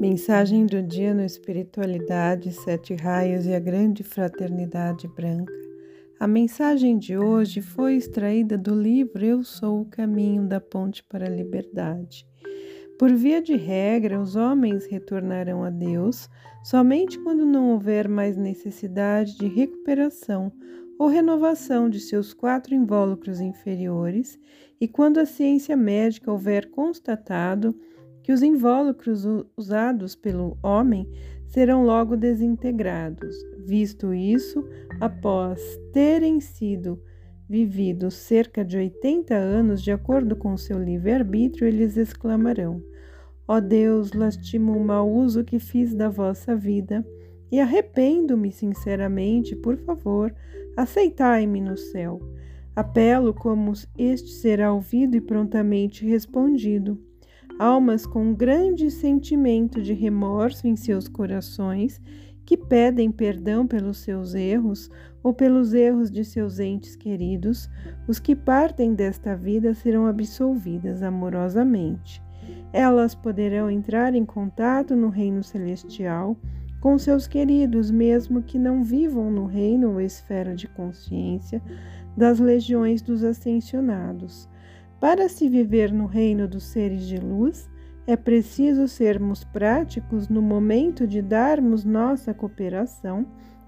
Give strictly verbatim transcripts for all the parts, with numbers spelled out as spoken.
Mensagem do dia no Espiritualidade, Sete Raios e a Grande Fraternidade Branca. A mensagem de hoje foi extraída do livro Eu Sou o Caminho da Ponte para a Liberdade. Por via de regra, os homens retornarão a Deus somente quando não houver mais necessidade de recuperação ou renovação de seus quatro invólucros inferiores e quando a ciência médica houver constatado que os invólucros usados pelo homem serão logo desintegrados. Visto isso, após terem sido vividos cerca de oitenta anos, de acordo com seu livre-arbítrio, eles exclamarão: ó Deus, lastimo o mau uso que fiz da vossa vida e arrependo-me sinceramente, por favor, aceitai-me no céu. Apelo como este será ouvido e prontamente respondido. Almas com grande sentimento de remorso em seus corações, que pedem perdão pelos seus erros ou pelos erros de seus entes queridos, os que partem desta vida serão absolvidas amorosamente. Elas poderão entrar em contato no reino celestial com seus queridos, mesmo que não vivam no reino ou esfera de consciência das legiões dos ascensionados. Para se viver no reino dos seres de luz, é preciso sermos práticos no momento de darmos nossa cooperação,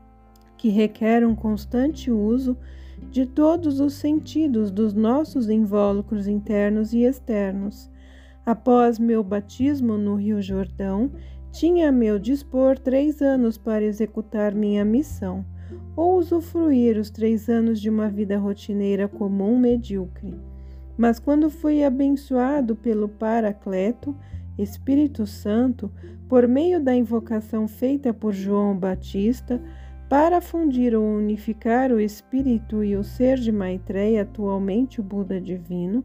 que requer um constante uso de todos os sentidos dos nossos invólucros internos e externos. Após meu batismo no Rio Jordão, tinha a meu dispor três anos para executar minha missão, ou usufruir os três anos de uma vida rotineira comum medíocre. Mas quando fui abençoado pelo Paracleto, Espírito Santo, por meio da invocação feita por João Batista, para fundir ou unificar o Espírito e o ser de Maitreya, atualmente o Buda Divino,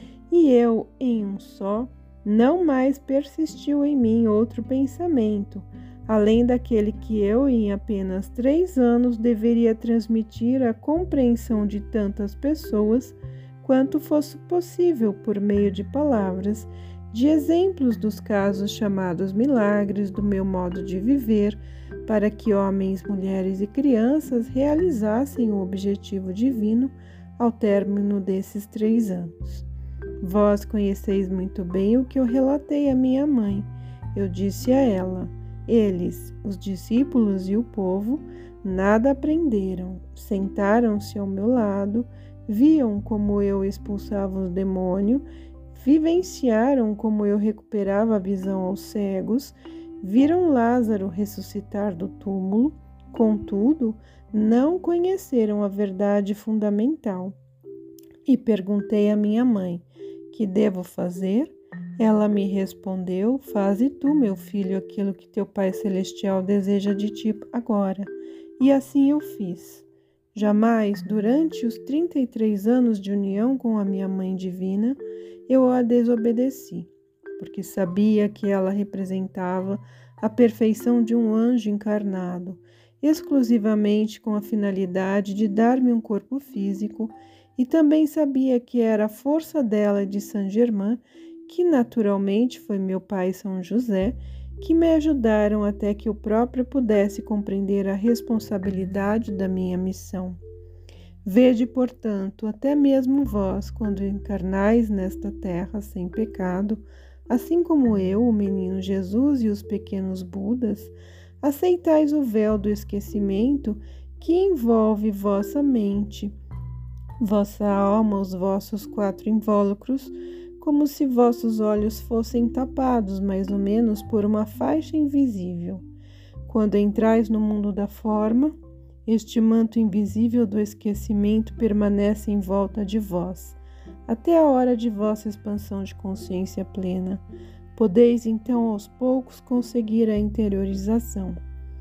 e eu em um só, não mais persistiu em mim outro pensamento, além daquele que eu, em apenas três anos, deveria transmitir à compreensão de tantas pessoas quanto fosse possível por meio de palavras, de exemplos dos casos chamados milagres do meu modo de viver, para que homens, mulheres e crianças realizassem o objetivo divino ao término desses três anos. Vós conheceis muito bem o que eu relatei à minha mãe. Eu disse a ela: eles, os discípulos e o povo, nada aprenderam, sentaram-se ao meu lado, viam como eu expulsava os demônios, vivenciaram como eu recuperava a visão aos cegos, viram Lázaro ressuscitar do túmulo, contudo, não conheceram a verdade fundamental. E perguntei à minha mãe: que devo fazer? Ela me respondeu: faze tu, meu filho, aquilo que teu Pai Celestial deseja de ti agora. E assim eu fiz. Jamais, durante os trinta e três anos de união com a minha Mãe Divina, eu a desobedeci, porque sabia que ela representava a perfeição de um anjo encarnado, exclusivamente com a finalidade de dar-me um corpo físico, e também sabia que era a força dela e de Saint-Germain, que naturalmente foi meu pai São José, que me ajudaram até que eu próprio pudesse compreender a responsabilidade da minha missão. Vede, portanto, até mesmo vós, quando encarnais nesta terra sem pecado, assim como eu, o menino Jesus e os pequenos Budas, aceitais o véu do esquecimento que envolve vossa mente, vossa alma, os vossos quatro invólucros, como se vossos olhos fossem tapados, mais ou menos, por uma faixa invisível. Quando entrais no mundo da forma, este manto invisível do esquecimento permanece em volta de vós, até a hora de vossa expansão de consciência plena. Podeis, então, aos poucos, conseguir a interiorização.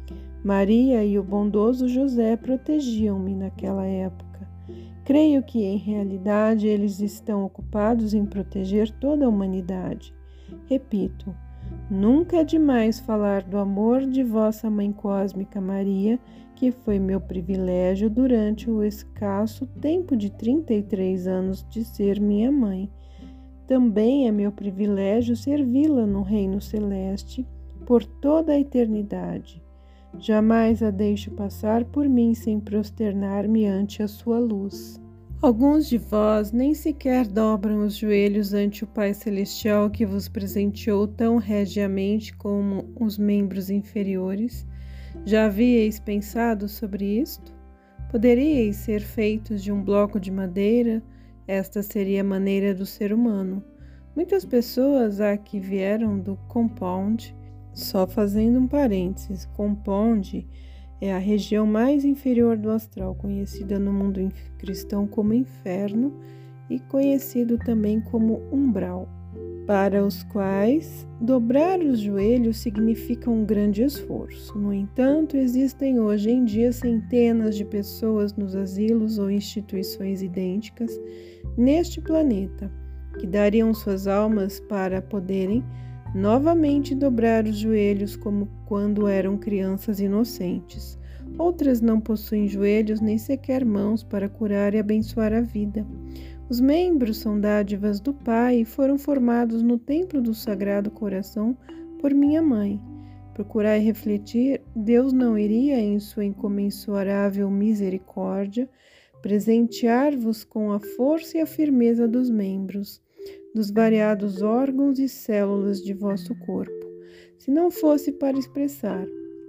Maria e o bondoso José protegiam-me naquela época. Creio que, em realidade, eles estão ocupados em proteger toda a humanidade. Repito, nunca é demais falar do amor de vossa Mãe Cósmica Maria, que foi meu privilégio durante o escasso tempo de trinta e três anos de ser minha mãe. Também é meu privilégio servi-la no reino celeste por toda a eternidade. Jamais a deixo passar por mim sem prosternar-me ante a sua luz. Alguns de vós nem sequer dobram os joelhos ante o Pai Celestial que vos presenteou tão regiamente como os membros inferiores. Já havíeis pensado sobre isto? Poderíeis ser feitos de um bloco de madeira? Esta seria a maneira do ser humano. Muitas pessoas há que vieram do compound. Só fazendo um parênteses, compound é a região mais inferior do astral, conhecida no mundo cristão como inferno e conhecido também como umbral, para os quais dobrar os joelhos significa um grande esforço. No entanto, existem hoje em dia centenas de pessoas nos asilos ou instituições idênticas neste planeta que dariam suas almas para poderem novamente dobrar os joelhos como quando eram crianças inocentes. Outras não possuem joelhos nem sequer mãos para curar e abençoar a vida. Os membros são dádivas do Pai e foram formados no templo do Sagrado Coração por minha mãe. Procurai refletir, Deus não iria, em sua incomensurável misericórdia, presentear-vos com a força e a firmeza dos membros, dos variados órgãos e células de vosso corpo, se não fosse para expressar,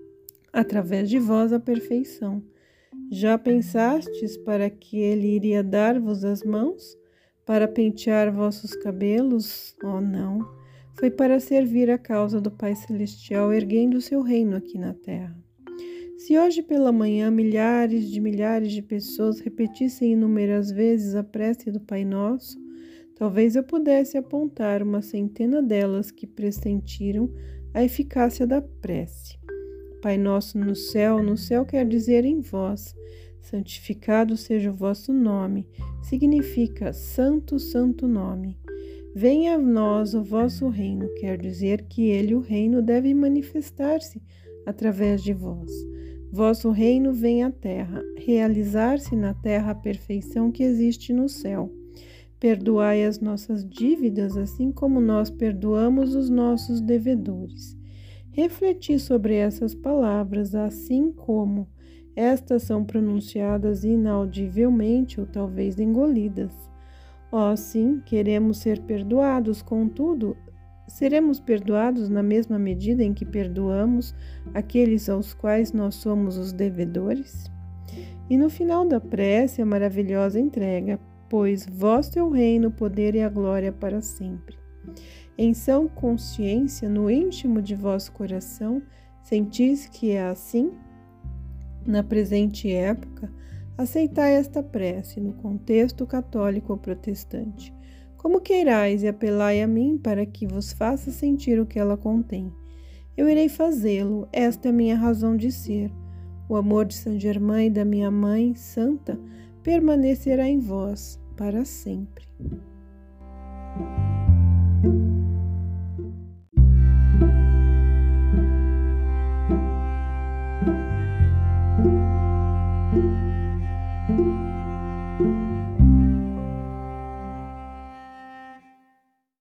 através de vós, a perfeição. Já pensastes para que ele iria dar-vos as mãos, para pentear vossos cabelos? Oh, não! Foi para servir a causa do Pai Celestial, erguendo o seu reino aqui na terra. Se hoje pela manhã milhares de milhares de pessoas repetissem inúmeras vezes a prece do Pai Nosso, talvez eu pudesse apontar uma centena delas que pressentiram a eficácia da prece. Pai nosso no céu, no céu quer dizer em vós. Santificado seja o vosso nome, significa santo, santo nome. Venha a nós o vosso reino, quer dizer que ele, o reino, deve manifestar-se através de vós. Vosso reino vem à terra, realizar-se na terra a perfeição que existe no céu. Perdoai as nossas dívidas, assim como nós perdoamos os nossos devedores. Refleti sobre essas palavras, assim como estas são pronunciadas inaudivelmente ou talvez engolidas. Ó, sim, queremos ser perdoados, contudo, seremos perdoados na mesma medida em que perdoamos aqueles aos quais nós somos os devedores? E no final da prece, a maravilhosa entrega: pois vosso é o reino, o poder e a glória para sempre. Em sã consciência, no íntimo de vosso coração, sentis que é assim? Na presente época, aceitai esta prece no contexto católico ou protestante, como queirais, e apelai a mim para que vos faça sentir o que ela contém. Eu irei fazê-lo, esta é a minha razão de ser. O amor de Saint Germain e da minha Mãe Santa permanecerá em vós para sempre.